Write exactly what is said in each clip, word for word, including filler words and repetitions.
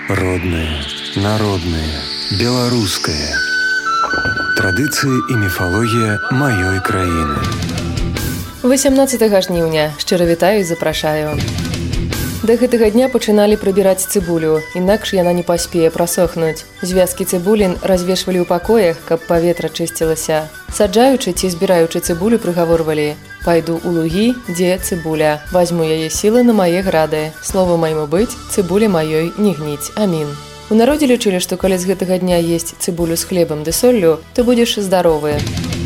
Родное, народное, беларускае. Традыцыі і міфалогія маёй краіны. васямнаццатага жніўня. Шчыра вітаю і запрашаю. Да гэтага дня пачыналі прыбіраць цыбулю, інакш яна не паспее прасохнуць. Звязкі цыбулін развешвалі ў пакоях, каб паветра чысцілася. Саджаючы ці збіраючы цыбулю прыгаворвалі: «Пайду ў лугі, дзе цыбуля, вазьму яе сілы на мае грады. Слово майму быць, цыбулі маёй не гніць. Амін». У народзе лічылі, што калі з гэтага дня есць цыбулю з хлебам ды соллю, то будзеш здаровы.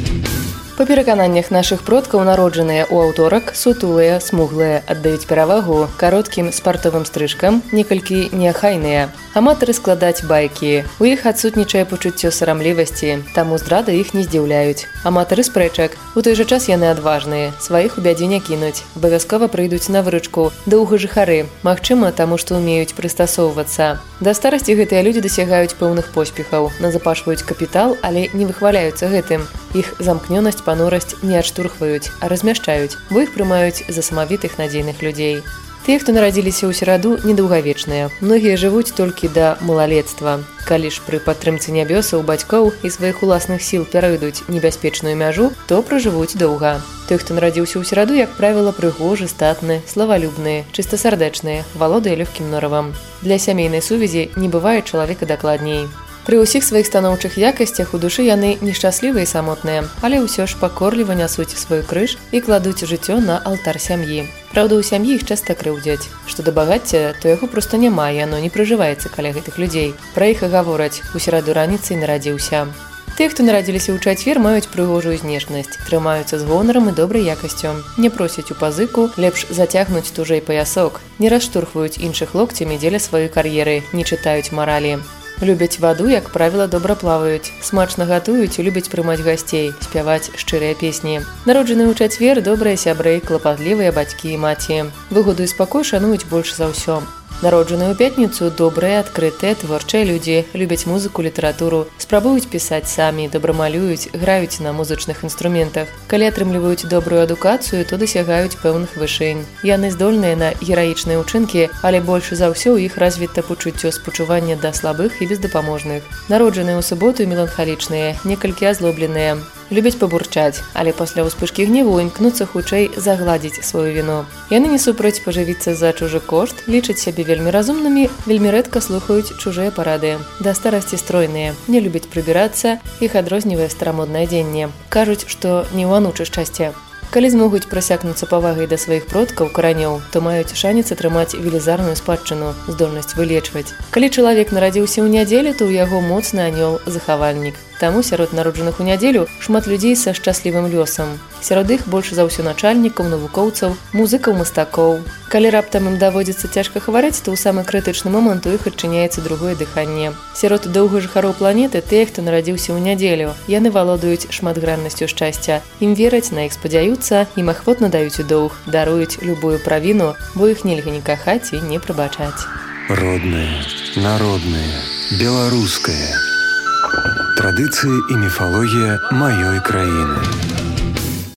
Па перакананнях нашых продкаў народжаныя ў аўторак, сутулыя, смуглыя, аддаюць перавагу кароткім спартовым стрыжкам, некалькі неахайныя. Аматары складаць байкі. У іх адсутнічае пачуццё сарамлівасці, таму здрады іх не здзіўляюць. Аматары спрэчак. У той жа час яны адважныя, сваіх у бядзе не кінуць. Абавязкова прыйдуць на выручку, доўга жыхары. Магчыма, таму што ўмеюць прыстасоўвацца. Да старасці гэтыя людзі дасягаюць пэўных поспехаў, назапашваюць капітал, але не выхваляюцца гэтым. Іх замкнёнасць, панурасць не адштурхваюць, а размяшчаюць, бо іх прымаюць за самавітых надзейных людзей. Тыя, хто нарадзіліся ў сераду, недаўгавечныя. Многія жывуць толькі да малалецтва. Калі ж пры падтрымцы нябёсаў, бацькоў і сваіх уласных сіл перайдуць небяспечную мяжу, то пражывуць доўга. Той, хто нарадзіўся ў сераду, як правіла, прыгожы, статны, славалюбны, чыстасардэчныя, валодае лёгкім норавам. Для сямейнай сувязі не бывае чалавека дакладней. Пры ўсіх сваіх станоўчых якасцях у душы яны нешчаслівыя і самотныя, але ўсё ж пакорліва нясуць свой крыж і кладуць жыццё на алтар сям'і. Праўда, у сям'і іх часта крыўдзяць. Што да багацця, то яго проста няма, яно не прыжываецца каля гэтых людзей. Пра іх і гавораць: у сераду раніцай нарадзіўся. Тыя, хто нарадзіліся ў чацвер, маюць прыгожую знешнасць, трымаюцца з гонарам і добрай якасцю. Не просяць у пазыку, лепш зацягнуць тужэй паясок, не расштурхваюць іншых локцямі дзеля сваёй кар'еры, не чытаюць маралі. Любяць ваду, як правіла, добра плаваюць, смачна гатуюць і любяць прымаць гасцей, спяваць шчырыя песні. Народжаныя ў чацвер добрыя сябры, клапатлівыя бацькі і маці. Выгоду і спакой шануюць больш за ўсё. Народжаныя ў пятніцу добрыя, адкрытыя, творчыя людзі, любяць музыку, літаратуру, спрабуюць пісаць самі, добра малююць, граюць на музычных інструментах. Калі атрымліваюць добрую адукацыю, то дасягаюць пэўных вышынь. Яны здольныя на гераічныя ўчынкі, але больш за ўсё ў іх развіта пачуццё спачування да слабых і бездапаможных. Народжаныя ў суботу меланхалічныя, некалькі азлобленыя. Любяць пабурчаць, але пасля ўспышкі гневу імкнуцца хутчэй загладзіць сваю віну. Яны не супраць пажывіцца за чужы кошт, лічаць сябе вельмі разумнымі, вельмі рэдка слухаюць чужыя парады. Да старасці стройныя, не любяць прыбірацца, іх адрознівае старамоднае адзенне. Кажуць, што не ў анучы шчасце. Калі змогуць прасякнуцца павагай да сваіх продкаў, каранёў, то маюць шанец атрымаць велізарную спадчыну, здольнасць вылечваць. Калі чалавек нарадзіўся ў нядзелю, то ў яго моцны анёл-захавальнік. Таму сярод народжаных у нядзелю шмат людзей са шчаслівым лёсам. Сярод іх больш за ўсё начальнікаў, навукоўцаў, музыкаў, мастакоў. Калі раптам ім даводзіцца цяжка хварэць, то ў самы крытычны момант у іх адчыняецца другое дыханне. Сярод доўгажыхароў планеты тыя, хто нарадзіўся ў нядзелю, яны валодаюць шматграннасцю шчасця. Ім вераць, на іх спадзяюцца, ім ахвотна даюць у доўг, даруюць любую правіну, бо іх нельга не кахаць і не прабачаць. Роднае, народнае, беларускае. Традыцыі і міфалогія маёй краіны.